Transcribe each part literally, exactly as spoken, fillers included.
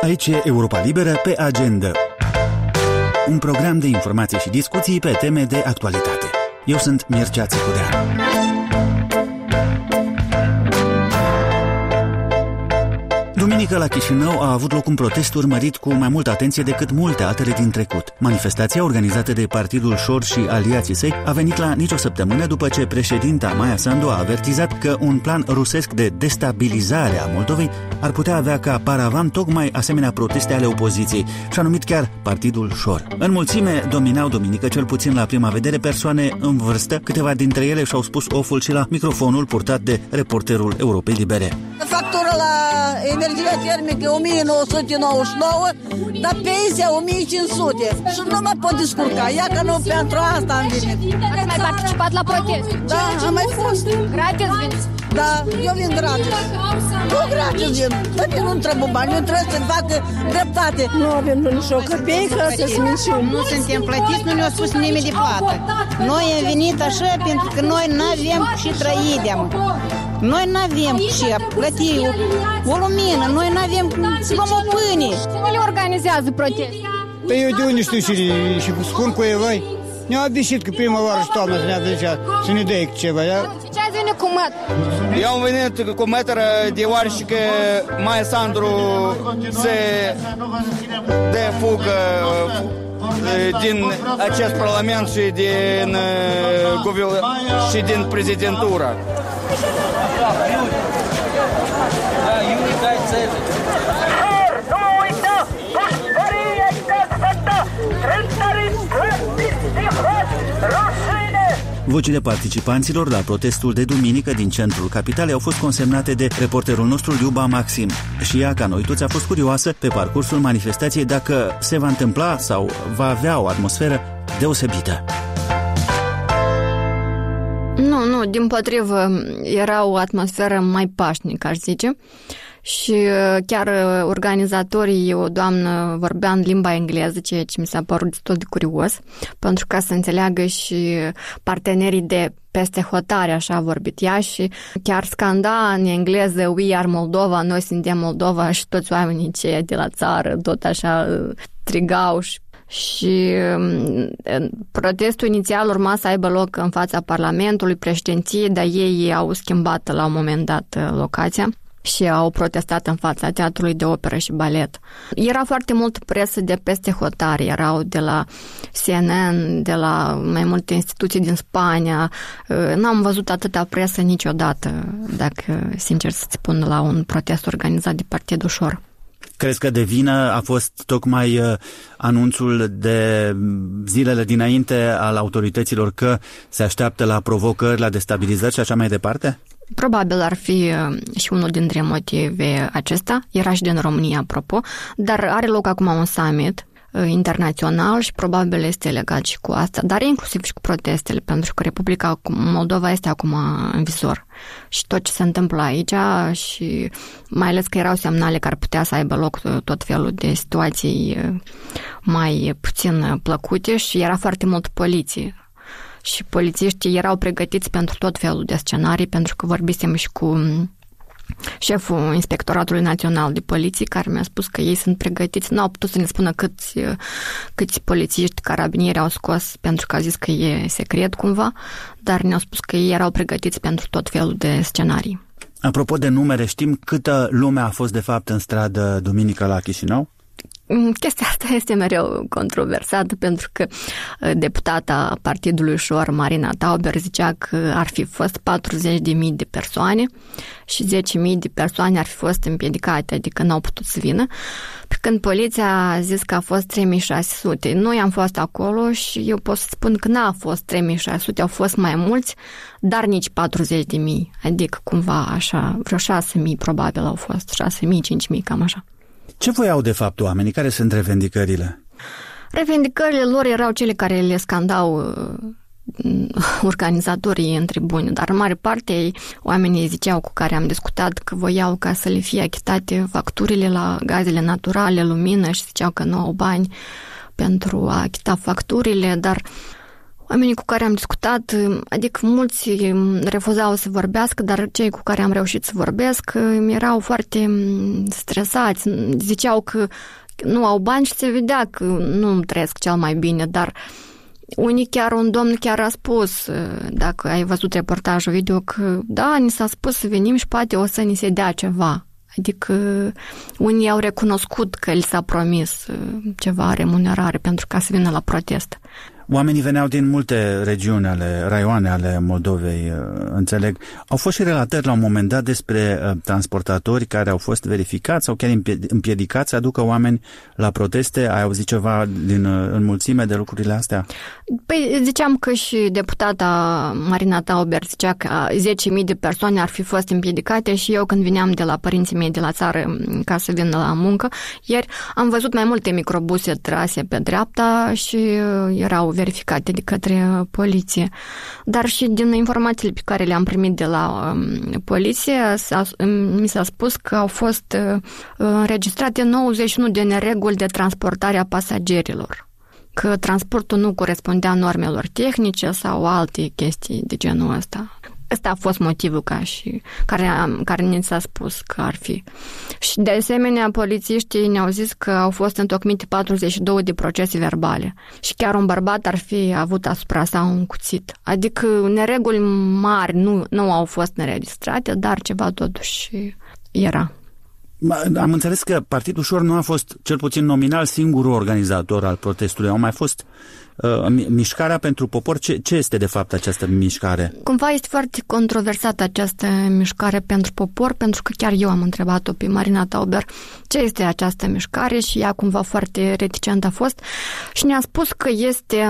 Aici e Europa Liberă pe agenda. Un program de informații și discuții pe teme de actualitate. Eu sunt Mircea Țicudean. Duminică la Chișinău a avut loc un protest urmărit cu mai multă atenție decât multe altele din trecut. Manifestația organizată de Partidul Șor și aliații săi a venit la nicio săptămână după ce președinta Maia Sandu a avertizat că un plan rusesc de destabilizare a Moldovei ar putea avea ca paravan tocmai asemenea proteste ale opoziției, și-a numit chiar Partidul Șor. În mulțime dominau duminică, cel puțin la prima vedere, persoane în vârstă. Câteva dintre ele și-au spus oful și la microfonul purtat de reporterul Europei Libere. Factura la energia termică o mie nouă sute nouăzeci și nouă, dar pensia o mie cinci sute. Și nu mă pot descurca, ia că nu pentru asta am venit. Ați mai participat la protest? Da, am mai fost. Gratis veniți? Da, eu vin gratis. Nu gratis vin, dar mie nu-mi trebuie bani, eu trebuie să-mi facă dreptate. Nu avem nici o căpeică, să-ți minciuni. Nu suntem plătiți, nu ne-a spus nimeni de plată. Noi am venit așa pentru că noi n-avem și trăi de-am. Noi n-avem și plăti o, o lumină, noi n-avem să luăm o pâine. Cine le organizează protest? Păi eu de unde știu și, și spun cu evai? Ne-au obișnuit că prima oară și toamna să ne aducea să ne dea ceva, ia? Ce ați venit cu măt? Eu am venit cu mătără deoarece că Maia Sandu se dă fugă din acest parlament și din guvern și din prezidentura. Vocile participanților la protestul de duminică din centrul capitalei au fost consemnate de reporterul nostru Liuba Maxim. Și ea, ca noi toți, a fost curioasă pe parcursul manifestației dacă se va întâmpla sau va avea o atmosferă deosebită. Nu, nu, dimpotrivă, era o atmosferă mai pașnică, aș zice. Și chiar organizatorii, o doamnă vorbea în limba engleză, ceea ce mi s-a părut destul de curios, pentru ca să înțeleagă și partenerii de peste hotare, așa a vorbit ea, și chiar scanda în engleză We are Moldova, noi suntem Moldova, și toți oamenii cei de la țară tot așa strigau. Și Și protestul inițial urma să aibă loc în fața Parlamentului, președinției, dar ei au schimbat la un moment dat locația și au protestat în fața Teatrului de Operă și Balet. Era foarte multă presă de peste hotare, erau de la C N N, de la mai multe instituții din Spania. N-am văzut atâta presă niciodată, dacă sincer să-ți spun, la un protest organizat de Partidul Șor. Crezi că de vină a fost tocmai anunțul de zilele dinainte al autorităților că se așteaptă la provocări, la destabilizări și așa mai departe? Probabil ar fi și unul dintre motive acesta. Era și din România, apropo, dar are loc acum un summit internațional și probabil este legat și cu asta, dar inclusiv și cu protestele, pentru că Republica Moldova este acum în vizor. Și tot ce se întâmplă aici, și mai ales că erau semnale că ar putea să aibă loc tot felul de situații mai puțin plăcute și era foarte mult poliție. Și polițiștii erau pregătiți pentru tot felul de scenarii, pentru că vorbisem și cu șeful Inspectoratului Național de Poliție, care mi-a spus că ei sunt pregătiți. Nu au putut să ne spună câți, câți polițiști, carabinieri au scos, pentru că a zis că e secret cumva, dar ne-au spus că ei erau pregătiți pentru tot felul de scenarii. Apropo de numere, știm câtă lume a fost de fapt în stradă duminică la Chișinău? Chestia asta este mereu controversată, pentru că deputata Partidului Șor, Marina Tauber, zicea că ar fi fost patruzeci de mii de persoane și zece mii de persoane ar fi fost împiedicate, adică n-au putut să vină, pe când poliția a zis că a fost trei mii șase sute. Noi am fost acolo și eu pot să spun că n-a fost trei mii șase sute, au fost mai mulți, dar nici patruzeci de mii, adică cumva așa, vreo șase mii probabil au fost, șase mii, cinci mii, cam așa. Ce voiau de fapt oamenii? Care sunt revendicările? Revendicările lor erau cele care le scandau organizatorii în tribune, dar în mare parte oamenii ziceau cu care am discutat că voiau ca să le fie achitate facturile la gazele naturale, lumină, și ziceau că nu au bani pentru a achita facturile, dar Oamenii cu care am discutat, adică mulți refuzau să vorbească, dar cei cu care am reușit să vorbesc erau foarte stresați, ziceau că nu au bani și se vedea că nu trăiesc cel mai bine, dar unii chiar, un domn chiar a spus, dacă ai văzut reportajul video, că da, ni s-a spus să venim și poate o să ni se dea ceva. Adică unii au recunoscut că li s-a promis ceva remunerare pentru ca să vină la protest. Oamenii veneau din multe regiuni ale, raioane ale Moldovei, înțeleg. Au fost și relatări la un moment dat despre transportatori care au fost verificați sau chiar împiedicați să aducă oameni la proteste. Ai auzit ceva din înmulțime de lucrurile astea? Păi ziceam că și deputata Marina Tauber zicea că zece mii de persoane ar fi fost împiedicate și eu când veneam de la părinții mei de la țară ca să vin la muncă, ieri am văzut mai multe microbuse trase pe dreapta și erau verificate de către poliție. Dar și din informațiile pe care le-am primit de la um, poliție, mi s-a spus că au fost uh, înregistrate nouăzeci și unu de nereguli de transportare a pasagerilor. Că transportul nu corespundea normelor tehnice sau alte chestii de genul ăsta. Ăsta a fost motivul ca și, care, care ne s-a spus că ar fi. Și de asemenea, polițiștii ne-au zis că au fost întocmite patruzeci și două de procese verbale și chiar un bărbat ar fi avut asupra sa un cuțit. Adică nereguli mari nu, nu au fost înregistrate, dar ceva totuși era. Am înțeles că Partidul Șor nu a fost, cel puțin nominal, singurul organizator al protestului. Au mai fost uh, mișcarea pentru popor. Ce, ce este de fapt această mișcare? Cumva este foarte controversată această mișcare pentru popor, pentru că chiar eu am întrebat-o pe Marina Tauber ce este această mișcare și ea cumva foarte reticent a fost și ne-a spus că este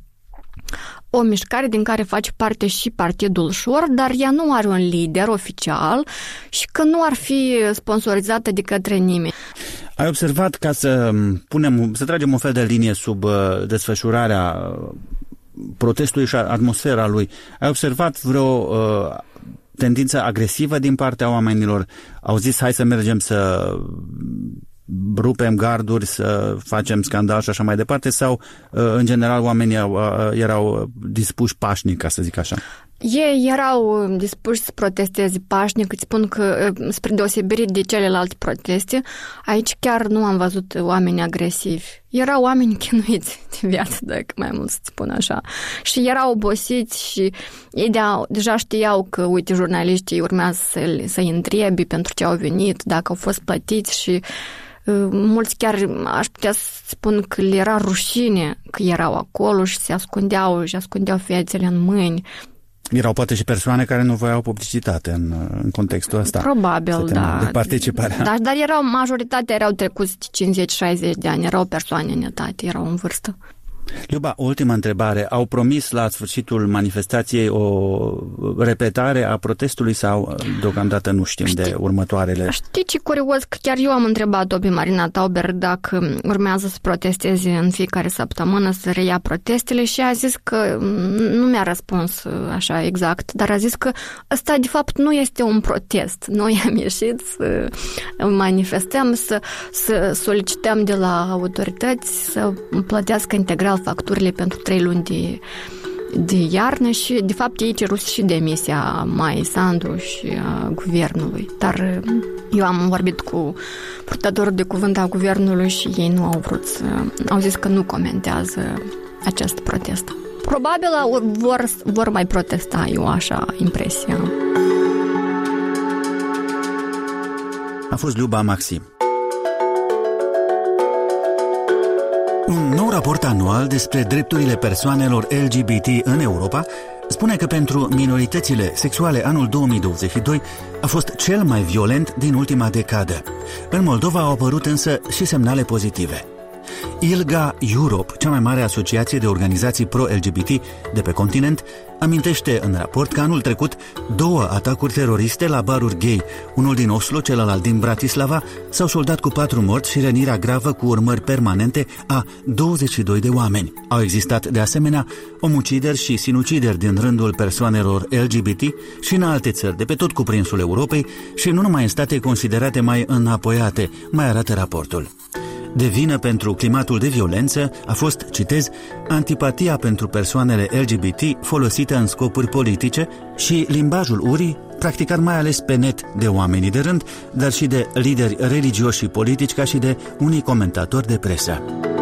o mișcare din care face parte și Partidul Șor, dar ea nu are un lider oficial și că nu ar fi sponsorizată de către nimeni. Ai observat, ca să punem, să tragem un fel de linie sub desfășurarea protestului și atmosfera lui, ai observat vreo uh, tendință agresivă din partea oamenilor? Au zis, hai să mergem să rupem garduri, să facem scandal și așa mai departe, sau în general oamenii erau dispuși pașnic, ca să zic așa? Ei erau dispuși să protesteze pașnic, îți spun că, spre deosebire de celelalte proteste, aici chiar nu am văzut oameni agresivi. Erau oameni chinuiți de viață, dacă mai mult să spun așa. Și erau obosiți și ei de deja știau că, uite, jurnaliștii urmează să, să-i întrebi pentru ce au venit, dacă au fost plătiți și mulți chiar aș putea să spun că le era rușine că erau acolo și se ascundeau și ascundeau fețele în mâini. Erau poate și persoane care nu voiau publicitate în, în contextul ăsta. Probabil, da. De participare. Da, dar erau, majoritatea erau trecuți cincizeci șaizeci de ani, erau persoane în etate, erau în vârstă. Liuba, ultima întrebare. Au promis la sfârșitul manifestației o repetare a protestului sau deocamdată nu știm Știi, de următoarele? Știi ce curios? Că chiar eu am întrebat-o pe Marina Tauber dacă urmează să protesteze în fiecare săptămână, să reia protestele și a zis că nu mi-a răspuns așa exact, dar a zis că ăsta de fapt nu este un protest. Noi am ieșit să manifestăm, să, să solicităm de la autorități să plătească integral facturile pentru trei luni de, de iarnă și, de fapt, ei cerut și demisia Mai Sandu și a guvernului. Dar eu am vorbit cu purtătorul de cuvânt a guvernului și ei nu au vrut să... Au zis că nu comentează acest protest. Probabil vor, vor mai protesta, eu așa impresia. A fost Liuba Maxim. Un nou raport anual despre drepturile persoanelor L G B T în Europa spune că pentru minoritățile sexuale anul două mii douăzeci și doi a fost cel mai violent din ultima decadă. În Moldova au apărut însă și semnale pozitive. ILGA Europe, cea mai mare asociație de organizații pro-L G B T de pe continent, amintește în raport că anul trecut două atacuri teroriste la baruri gay, unul din Oslo, celălalt din Bratislava, s-au soldat cu patru morți și rănirea gravă cu urmări permanente a douăzeci și doi de oameni. Au existat de asemenea omucideri și sinucideri din rândul persoanelor L G B T și în alte țări de pe tot cuprinsul Europei și nu numai în state considerate mai înapoiate, mai arată raportul. de vină pentru climatul de violență a fost, citez, antipatia pentru persoanele L G B T folosită în scopuri politice și limbajul urii practicat mai ales pe net de oamenii de rând, dar și de lideri religioși și politici, ca și de unii comentatori de presă.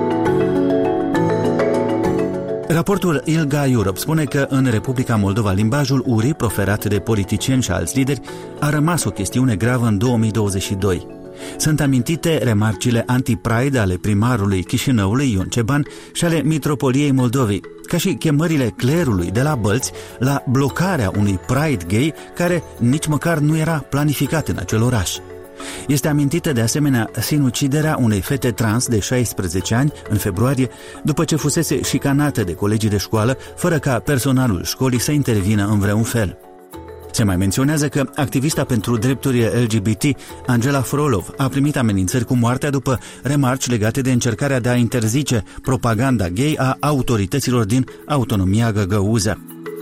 Raportul ILGA Europe spune că în Republica Moldova limbajul urii proferat de politicieni și alți lideri a rămas o chestiune gravă în două mii douăzeci și doi. Sunt amintite remarcile anti-pride ale primarului Chișinăului, Ion Ceban, și ale Mitropoliei Moldovei, ca și chemările clerului de la Bălți la blocarea unui pride gay care nici măcar nu era planificat în acel oraș. Este amintită de asemenea sinuciderea unei fete trans de șaisprezece ani în februarie, după ce fusese șicanată de colegii de școală, fără ca personalul școlii să intervină în vreun fel. Se mai menționează că activista pentru drepturi L G B T, Angela Frolov, a primit amenințări cu moartea după remarci legate de încercarea de a interzice propaganda gay a autorităților din autonomia găgăuză.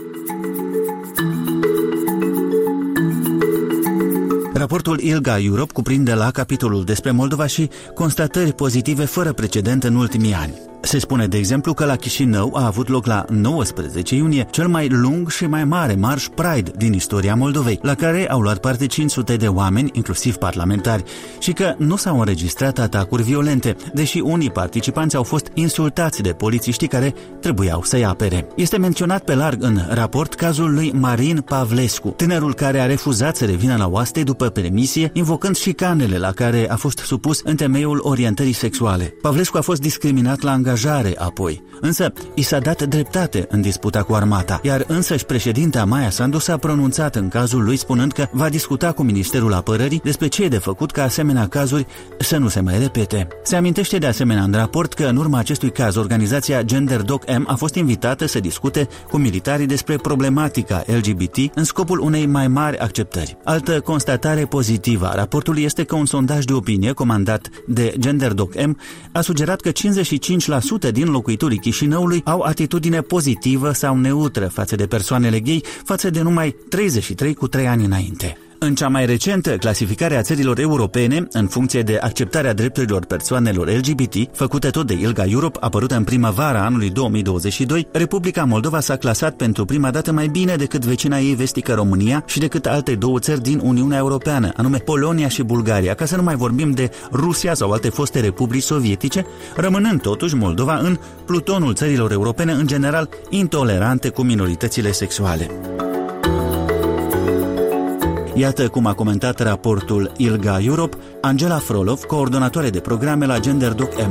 Raportul ILGA Europe cuprinde la capitolul despre Moldova și constatări pozitive fără precedent în ultimii ani. Se spune, de exemplu, că la Chișinău a avut loc la nouăsprezece iunie cel mai lung și mai mare marș Pride din istoria Moldovei, la care au luat parte cinci sute de oameni, inclusiv parlamentari, și că nu s-au înregistrat atacuri violente, deși unii participanți au fost insultați de polițiștii care trebuiau să-i apere. Este menționat pe larg în raport cazul lui Marin Pavlescu, tânărul care a refuzat să revină la oaste după permisie, invocând șicanele la care a fost supus în temeiul orientării sexuale. Pavlescu a fost discriminat la angajare apoi, însă i s-a dat dreptate în disputa cu armata, iar însăși președinta Maia Sandu s-a pronunțat în cazul lui, spunând că va discuta cu Ministerul Apărării despre ce e de făcut ca asemenea cazuri să nu se mai repete. Se amintește de asemenea în raport că în urma acestui caz organizația Gender Doc M a fost invitată să discute cu militarii despre problematica L G B T în scopul unei mai mari acceptări. Altă constatare pozitivă a raportului este că un sondaj de opinie comandat de Gender Doc M a sugerat că cincizeci și cinci la sută din locuitorii Chișinăului au atitudine pozitivă sau neutră față de persoanele gay, față de numai treizeci și trei cu trei ani înainte. În cea mai recentă clasificare a țărilor europene, în funcție de acceptarea drepturilor persoanelor L G B T, făcută tot de ILGA Europe, apărută în primăvara anului două mii douăzeci și doi, Republica Moldova s-a clasat pentru prima dată mai bine decât vecina ei vestică România și decât alte două țări din Uniunea Europeană, anume Polonia și Bulgaria, ca să nu mai vorbim de Rusia sau alte foste republici sovietice, rămânând totuși Moldova în plutonul țărilor europene în general intolerante cu minoritățile sexuale. Iată cum a comentat raportul ILGA Europe Angela Frolov, coordonatoare de programe la Gender Doc M.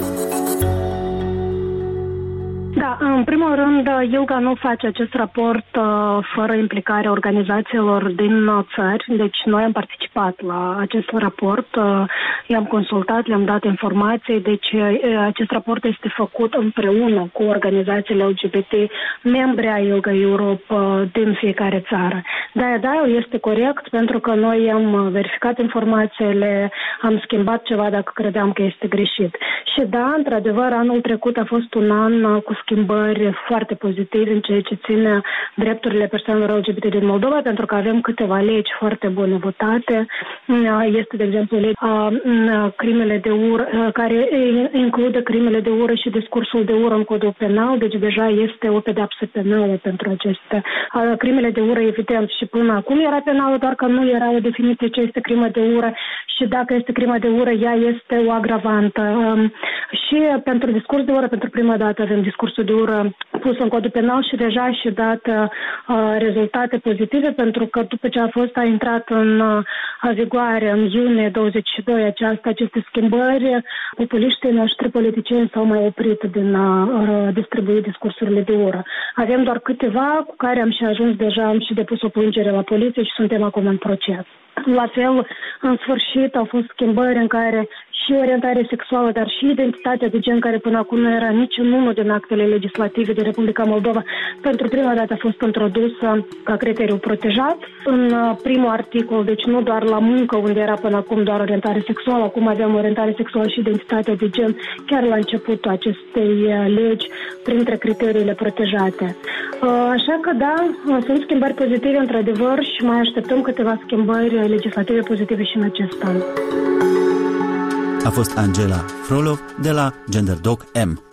Da, în primul rând, ILGA nu face acest raport uh, fără implicarea organizațiilor din țări, deci noi am participat la acest raport, uh, i-am consultat, le-am dat informații, deci uh, acest raport este făcut împreună cu organizațiile L G B T, membri ai ILGA Europe uh, din fiecare țară. Da, da, este corect, pentru că noi am verificat informațiile, am schimbat ceva dacă credeam că este greșit. Și da, într-adevăr, anul trecut a fost un an cu schimbări foarte pozitive în ceea ce ține drepturile persoanelor L G B T din Moldova, pentru că avem câteva legi foarte bune votate. Este, de exemplu, crimele de ură, care include crimele de ură și discursul de ură în codul penal, deci deja este o pedeapsă penală pentru acestea. Crimele de ură, evident, și până acum era penală, doar că nu era o definiție ce este crimă de ură și dacă este crimă de ură, ea este o agravantă. Și pentru discurs de ură, pentru prima dată avem discursul de ură pus în codul penal și deja și dat uh, rezultate pozitive, pentru că după ce a fost a intrat în uh, vigoare în iunie douăzeci și doi aceasta, aceste schimbări, populiștii noștri politicieni s-au mai oprit din a uh, distribui discursurile de ură. Avem doar câteva cu care am și ajuns deja, am și depus o plângere la poliție și suntem acum în proces. La fel, în sfârșit, au fost schimbări în care și orientarea sexuală, dar și identitatea de gen, care până acum nu era niciunul din actele legislative din Republica Moldova, pentru prima dată a fost introdusă ca criteriu protejat. În primul articol, deci nu doar la muncă, unde era până acum doar orientare sexuală, acum avem orientare sexuală și identitatea de gen, chiar la începutul acestei legi, printre criteriile protejate. Așa că da, sunt schimbări pozitive într-adevăr și mai așteptăm câteva schimbări legislative pozitive și în acest an. A fost Angela Frolov de la GenderDoc M.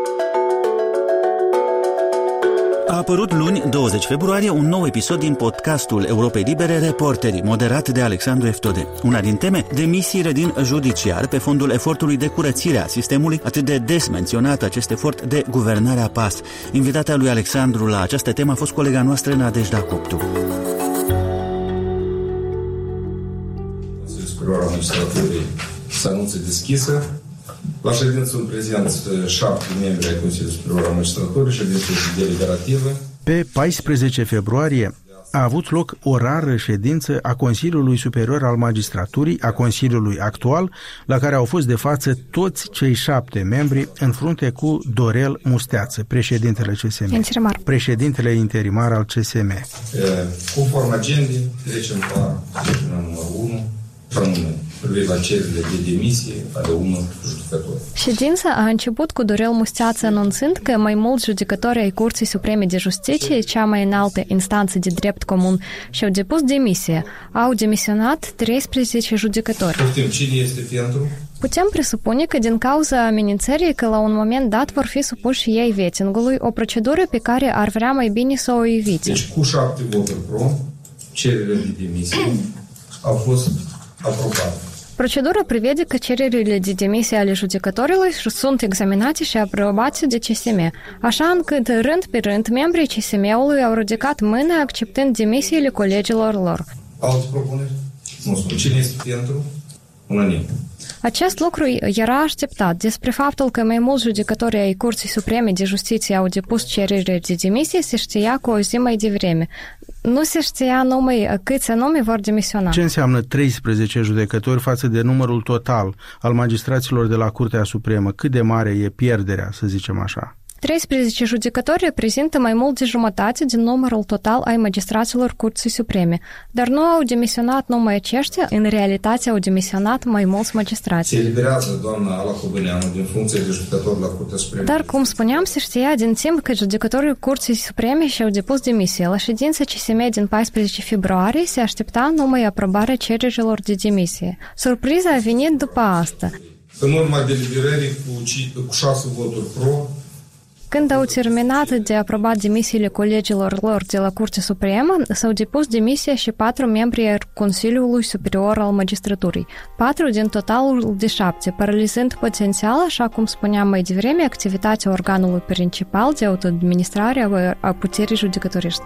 A apărut luni, douăzeci februarie, un nou episod din podcastul Europei Libere, Reporterii, moderat de Alexandru Eftode. Una din teme, demisiile din judiciar pe fondul efortului de curățire a sistemului, atât de des menționat acest efort de guvernarea P A S. Invitata lui Alexandru la această temă a fost colega noastră Nadejda Coptu. Superior al Magistraturii se anunță deschisă. La ședință sunt prezenți șapte membri ai Consiliului Superior al Magistraturii, ședință deliberativă. Pe paisprezece februarie a avut loc o rară ședință a Consiliului Superior al Magistraturii, a Consiliului actual, la care au fost de față toți cei șapte membri în frunte cu Dorel Musteață, președintele C S M. Interimar. Președintele interimar al C S M. Conform agendei, trecem la numărul unu, rămâne privind la cererile de demisie ale unor judecători. Ședința a început cu Dorel Musteață anunțând că mai mulți judecători ai Curții Supreme de Justiție, cea mai înaltă instanță de drept comun, și-au depus demisie. Au demisionat treisprezece judecători. Poftim, cine este pentru? Putem presupune că din cauza amenințării că la un moment dat vor fi supuși ei vetingului, o procedură pe care ar vrea mai bine să o evite. Deci cu șapte voturi pro, cererile de demisie au fost aprobate. Procedura prevede că cererile de demisie ale judecătorilor sunt examinate și aprobate de C S M, așa încât rând pe rând membrii C S M-ului au ridicat mâna acceptând demisiile colegilor lor. Alte propuneri? Nu spun. Cine este pentru? Unanim. Acest lucru era așteptat. Despre faptul că mai mulți judecători ai Curții Supreme de Justiție au depus cereri de demisie se știa cu o zi mai devreme. Nu se știa numai câți anume vor demisiona. Ce înseamnă treisprezece judecători față de numărul total al magistraților de la Curtea Supremă? Cât de mare e pierderea, să zicem așa? treisprezece judecători reprezintă mai mult de jumătate din numărul total ai magistraților Curții Supreme, dar nu au demisionat numai aceștia, în realitate au demisionat mai mulți magistrați. Se eliberează doamna Ala Cobăneanu din funcție de judecător la Curtea Supremă. Dar, cum spuneam, se știa din timp că judecătorii Curții Supreme și-au depus demisie. La ședința C S M din paisprezece februarie se aștepta numai aprobarea cererilor de demisie. Surpriza a venit după asta. În urma deliberării cu, cu șase voturi pro, când au terminat de aprobat demisiile colegilor lor de la Curtea Supremă, s-au depus demisia și patru membri ai Consiliului Superior al Magistraturii, patru din totalul de șapte, paralizând potențial, așa cum spuneam mai devreme, activitatea organului principal de autoadministrare a puterii judecătorești.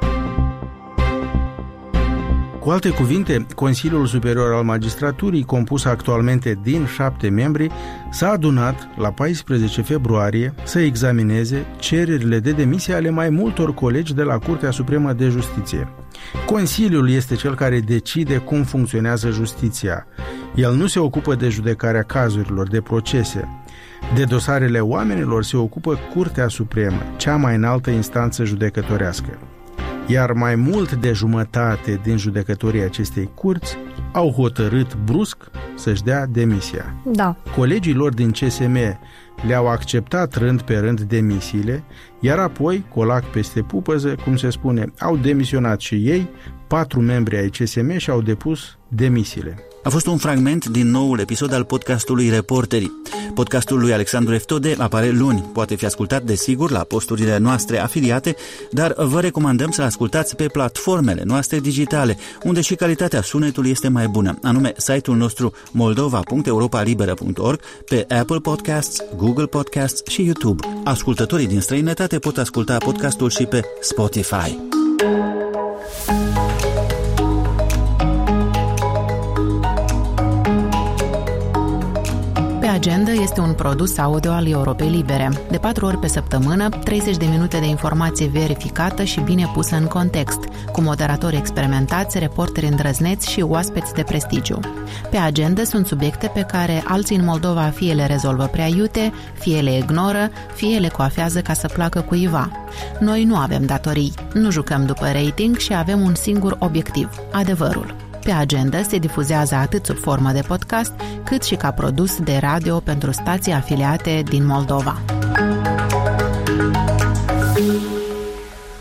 Cu alte cuvinte, Consiliul Superior al Magistraturii, compus actualmente din șapte membri, s-a adunat la paisprezece februarie să examineze cererile de demisie ale mai multor colegi de la Curtea Supremă de Justiție. Consiliul este cel care decide cum funcționează justiția. El nu se ocupă de judecarea cazurilor, de procese. De dosarele oamenilor se ocupă Curtea Supremă, cea mai înaltă instanță judecătorească. Iar mai mult de jumătate din judecătorii acestei curți au hotărât brusc să-și dea demisia. Da. Colegii lor din C S M le-au acceptat rând pe rând demisiile, iar apoi, colac peste pupăză, cum se spune, au demisionat și ei, patru membri ai C S M și-au depus demisiile. A fost un fragment din noul episod al podcastului Reporterii. Podcastul lui Alexandru Eftode apare luni. Poate fi ascultat, desigur, la posturile noastre afiliate, dar vă recomandăm să ascultați pe platformele noastre digitale, unde și calitatea sunetului este mai bună, anume site-ul nostru moldova punct europa liberă punct org, pe Apple Podcasts, Google Podcasts și YouTube. Ascultătorii din străinătate pot asculta podcastul și pe Spotify. Pe Agenda este un produs audio al Europei Libere. De patru ori pe săptămână, treizeci de minute de informație verificată și bine pusă în context, cu moderatori experimentați, reporteri îndrăzneți și oaspeți de prestigiu. Pe Agenda sunt subiecte pe care alții în Moldova fie le rezolvă prea iute, fie le ignoră, fie le coafează ca să placă cuiva. Noi nu avem datorii, nu jucăm după rating și avem un singur obiectiv, adevărul. Pe Agenda se difuzează atât sub formă de podcast, cât și ca produs de radio pentru stații afiliate din Moldova.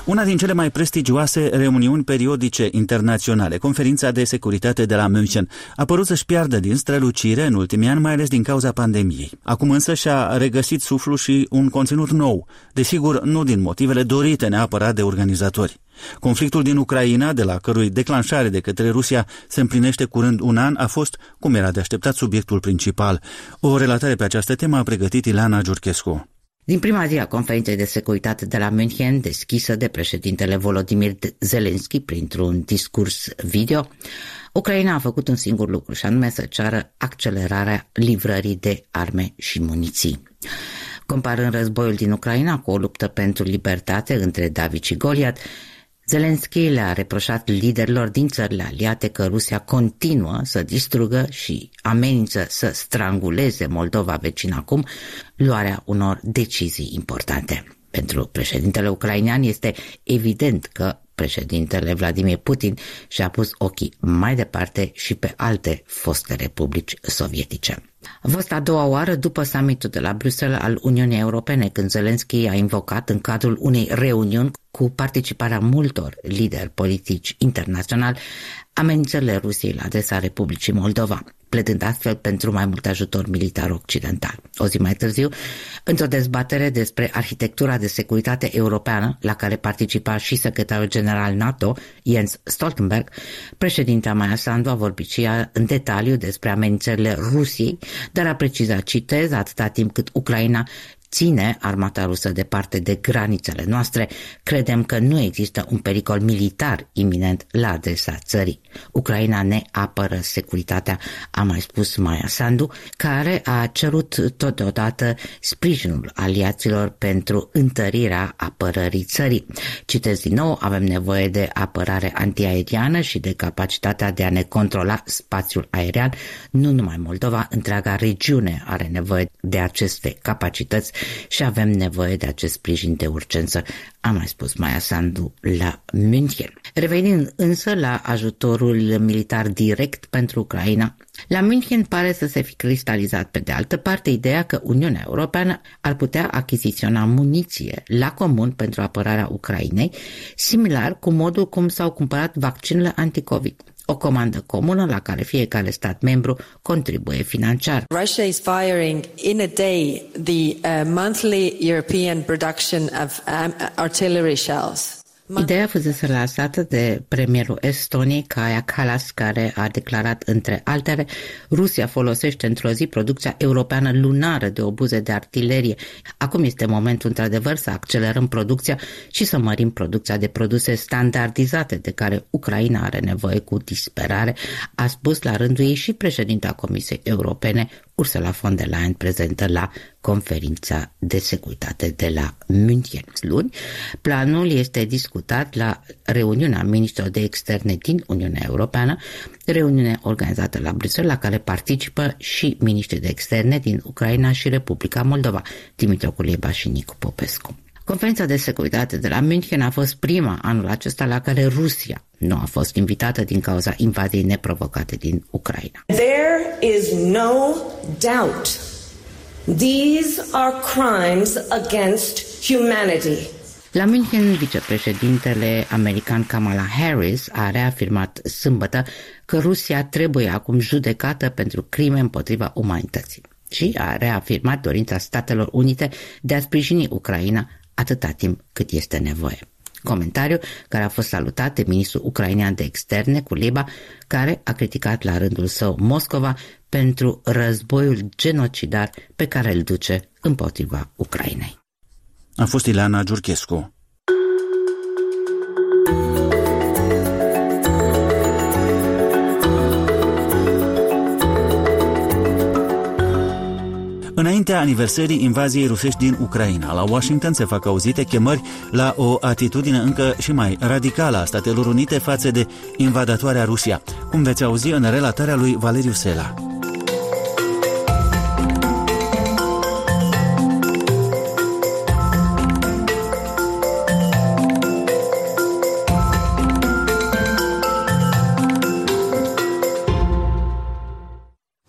Una din cele mai prestigioase reuniuni periodice internaționale, Conferința de Securitate de la München, a părut să-și piardă din strălucire în ultimii ani, mai ales din cauza pandemiei. Acum însă și-a regăsit suflu și un conținut nou, desigur nu din motivele dorite neapărat de organizatori. Conflictul din Ucraina, de la cărui declanșare de către Rusia se împlinește curând un an, a fost, cum era de așteptat, subiectul principal. O relatare pe această temă a pregătit Ileana Giurchescu. Din prima zi a conferinței de securitate de la München, deschisă de președintele Volodymyr Zelensky printr-un discurs video, Ucraina a făcut un singur lucru, și anume să ceară accelerarea livrării de arme și muniții. Comparând războiul din Ucraina cu o luptă pentru libertate între David și Goliat, Zelensky le-a reproșat liderilor din țările aliate că Rusia continuă să distrugă și amenință să stranguleze Moldova vecin acum, luarea unor decizii importante. Pentru președintele ucrainean este evident că președintele Vladimir Putin și-a pus ochii mai departe și pe alte foste republici sovietice. A fost a doua oară după summitul de la Bruxelles al Uniunii Europene, când Zelensky a invocat în cadrul unei reuniuni cu participarea multor lideri politici internaționali amenințările Rusiei la adresa Republicii Moldova, pledând astfel pentru mai mult ajutor militar occidental. O zi mai târziu, într-o dezbatere despre arhitectura de securitate europeană, la care participa și secretarul general NATO, Jens Stoltenberg, președinta Maia Sandu a vorbit și ea în detaliu despre amenințările Rusiei, dar a precizat, citez, atâta timp cât Ucraina ține armata rusă departe de granițele noastre, credem că nu există un pericol militar iminent la adresa țării. Ucraina ne apără securitatea, a mai spus Maia Sandu, care a cerut totodată sprijinul aliaților pentru întărirea apărării țării. Citez din nou, avem nevoie de apărare antiaeriană și de capacitatea de a ne controla spațiul aerian. Nu numai Moldova, întreaga regiune are nevoie de aceste capacități și avem nevoie de acest sprijin de urgență, a mai spus Maia Sandu la München. Revenind însă la ajutorul militar direct pentru Ucraina, la München pare să se fi cristalizat pe de altă parte ideea că Uniunea Europeană ar putea achiziționa muniție la comun pentru apărarea Ucrainei, similar cu modul cum s-au cumpărat vaccinurile anti-Covid. O comandă comună la care fiecare stat membru contribuie financiar. Russia is firing in a day the uh, monthly European production of um, artillery shells. Ideea fusese lansată de premierul Estoniei, Kaja Kallas, care a declarat, între altele, Rusia folosește într-o zi producția europeană lunară de obuze de artilerie. Acum este momentul, într-adevăr, să accelerăm producția și să mărim producția de produse standardizate de care Ucraina are nevoie cu disperare, a spus la rândul ei și președinta Comisiei Europene, Ursula von der Leyen, prezentă la conferința de securitate de la München. Luni, planul este discutat la reuniunea ministrilor de externe din Uniunea Europeană, reuniune organizată la Bruxelles, la care participă și miniștrii de externe din Ucraina și Republica Moldova, Dimitru Kuleba și Nicu Popescu. Conferința de securitate de la München a fost prima anul acesta la care Rusia nu a fost invitată din cauza invaziei neprovocate din Ucraina. There is no doubt. These are crimes against humanity. La München, vicepreședintele american Kamala Harris a reafirmat sâmbătă că Rusia trebuie acum judecată pentru crime împotriva umanității și a reafirmat dorința Statelor Unite de a sprijini Ucraina atâta timp cât este nevoie. Comentariu care a fost salutat de ministrul ucrainean de externe, Kuleba, care a criticat la rândul său Moscova pentru războiul genocidar pe care îl duce împotriva Ucrainei. A fost Ileana Giurchescu. Înaintea aniversării invaziei rusești din Ucraina, la Washington se fac auzite chemări la o atitudine încă și mai radicală a Statelor Unite față de invadatoarea Rusia, cum veți auzi în relatarea lui Valeriu Sela.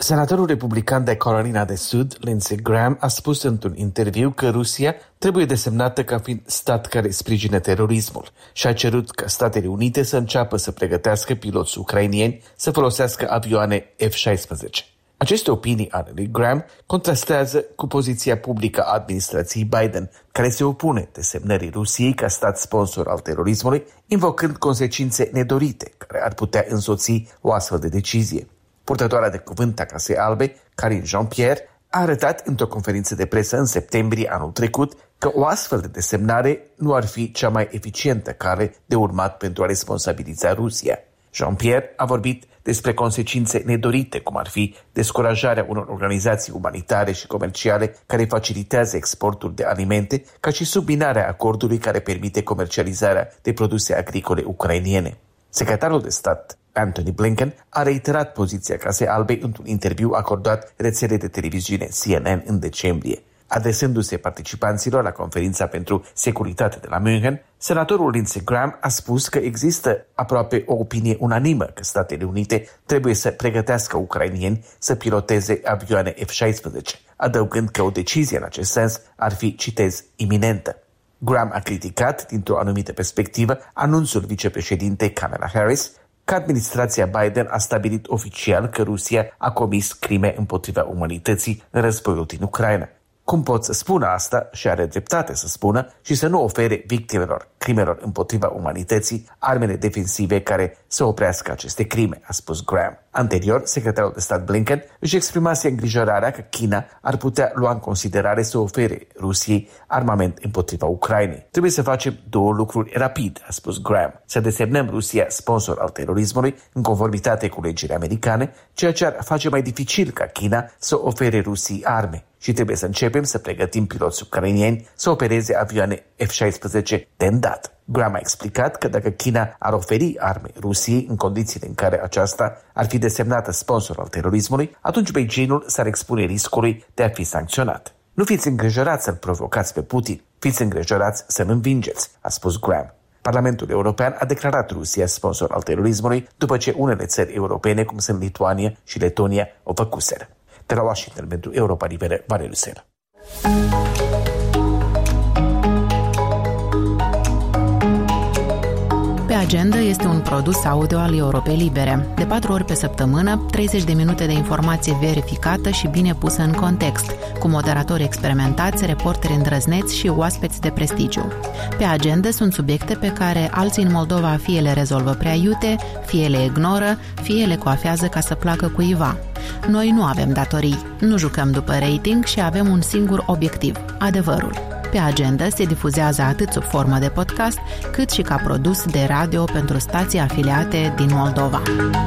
Senatorul republican de Carolina de Sud, Lindsey Graham, a spus într-un interviu că Rusia trebuie desemnată ca fiind stat care sprijină terorismul și a cerut ca Statele Unite să înceapă să pregătească piloți ucrainieni să folosească avioane F șaisprezece. Aceste opinii ale lui Graham contrastează cu poziția publică a administrației Biden, care se opune desemnării Rusiei ca stat sponsor al terorismului, invocând consecințe nedorite care ar putea însoți o astfel de decizie. Purtătoarea de cuvânt a Casei Albe, Karine Jean-Pierre, a arătat într-o conferință de presă în septembrie anul trecut că o astfel de desemnare nu ar fi cea mai eficientă cale de urmat pentru a responsabiliza Rusia. Jean-Pierre a vorbit despre consecințe nedorite, cum ar fi descurajarea unor organizații umanitare și comerciale care facilitează exportul de alimente, ca și subminarea acordului care permite comercializarea de produse agricole ucrainiene. Secretarul de stat Antony Blinken a reiterat poziția Casei Albe într-un interviu acordat rețelei de televiziune C N N în decembrie. Adresându-se participanților la conferința pentru securitate de la München, senatorul Lindsey Graham a spus că există aproape o opinie unanimă că Statele Unite trebuie să pregătească ucrainieni să piloteze avioane F șaisprezece, adăugând că o decizie în acest sens ar fi, citez, iminentă. Graham a criticat, dintr-o anumită perspectivă, anunțul vicepreședintei Kamala Harris că administrația Biden a stabilit oficial că Rusia a comis crime împotriva umanității în războiul din Ucraina. Cum pot să spună asta și are dreptate să spună și să nu ofere victimelor crimelor împotriva umanității armele defensive care să oprească aceste crime, a spus Graham. Anterior, secretarul de stat Blinken își exprimase îngrijorarea că China ar putea lua în considerare să ofere Rusiei armament împotriva Ucrainei. Trebuie să facem două lucruri rapid, a spus Graham. Să desemnăm Rusia sponsor al terorismului în conformitate cu legile americane, ceea ce ar face mai dificil ca China să ofere Rusiei arme. Și trebuie să începem să pregătim piloți ucrainieni să opereze avioane F șaisprezece de îndată. Graham a explicat că dacă China ar oferi arme Rusiei în condițiile în care aceasta ar fi desemnată sponsor al terorismului, atunci Beijingul s-ar expune riscului de a fi sancționat. Nu fiți îngrijorați să-l provocați pe Putin, fiți îngrijorați să-l învingeți, a spus Graham. Parlamentul European a declarat Rusia sponsor al terorismului după ce unele țări europene, cum sunt Lituania și Letonia, o făcuseră. De la Washington pentru Europa Liberă, Valeriu Sela. Pe agenda este un produs audio al Europei Libere. De patru ori pe săptămână, treizeci de minute de informație verificată și bine pusă în context, cu moderatori experimentați, reporteri îndrăzneți și oaspeți de prestigiu. Pe agenda sunt subiecte pe care alții în Moldova fie le rezolvă prea iute, fie le ignoră, fie le coafează ca să placă cuiva. Noi nu avem datorii, nu jucăm după rating și avem un singur obiectiv, adevărul. Pe agenda se difuzează atât sub formă de podcast, cât și ca produs de radio pentru stații afiliate din Moldova.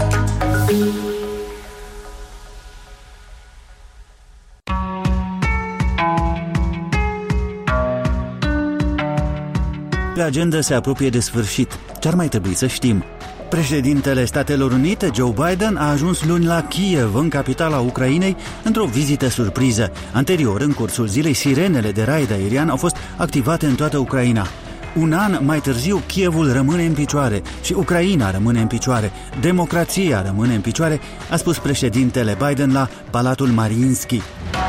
Pe agenda se apropie de sfârșit. Ce ar mai trebui să știm? Președintele Statelor Unite, Joe Biden, a ajuns luni la Kiev, în capitala Ucrainei, într-o vizită surpriză. Anterior, în cursul zilei, sirenele de raid aerian au fost activate în toată Ucraina. Un an mai târziu, Kievul rămâne în picioare și Ucraina rămâne în picioare. Democrația rămâne în picioare, a spus președintele Biden la Palatul Mariinski.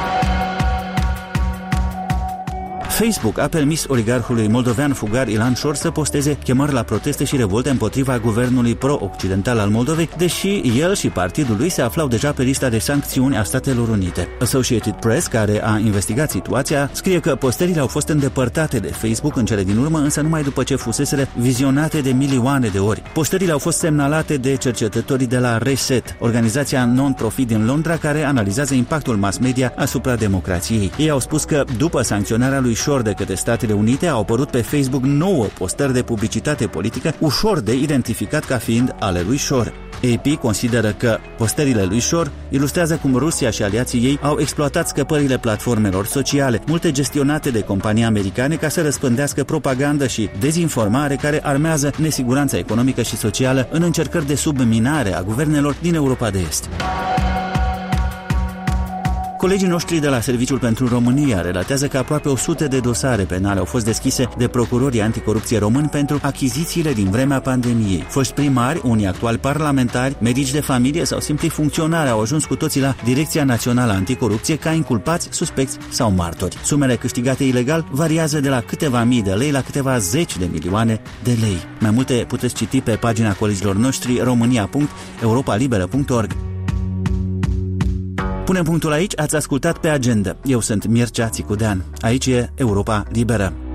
Facebook a permis oligarhului moldovean fugar Ilan Șor să posteze chemări la proteste și revolte împotriva guvernului pro-occidental al Moldovei, deși el și partidul lui se aflau deja pe lista de sancțiuni a Statelor Unite. Associated Press, care a investigat situația, scrie că postările au fost îndepărtate de Facebook în cele din urmă, însă numai după ce fuseseră vizionate de milioane de ori. Postările au fost semnalate de cercetătorii de la Reset, organizația non-profit din Londra care analizează impactul mass media asupra democrației. Ei au spus că după sancționarea lui de către Statele Unite au apărut pe Facebook nouă postări de publicitate politică ușor de identificat ca fiind ale lui Șor. A P consideră că postările lui Șor ilustrează cum Rusia și aliații ei au exploatat scăpările platformelor sociale, multe gestionate de companii americane, ca să răspândească propagandă și dezinformare care armează nesiguranța economică și socială în încercări de subminare a guvernelor din Europa de Est. Colegii noștri de la Serviciul pentru România relatează că aproape o sută de dosare penale au fost deschise de procurorii anticorupție români pentru achizițiile din vremea pandemiei. Foști primari, unii actuali parlamentari, medici de familie sau simpli funcționari au ajuns cu toții la Direcția Națională Anticorupție ca inculpați, suspecți sau martori. Sumele câștigate ilegal variază de la câteva mii de lei la câteva zeci de milioane de lei. Mai multe puteți citi pe pagina colegilor noștri românia punct europa liberă punct org. Punem punctul aici, ați ascultat Pe Agenda. Eu sunt Mircea Țicudean. Aici e Europa Liberă.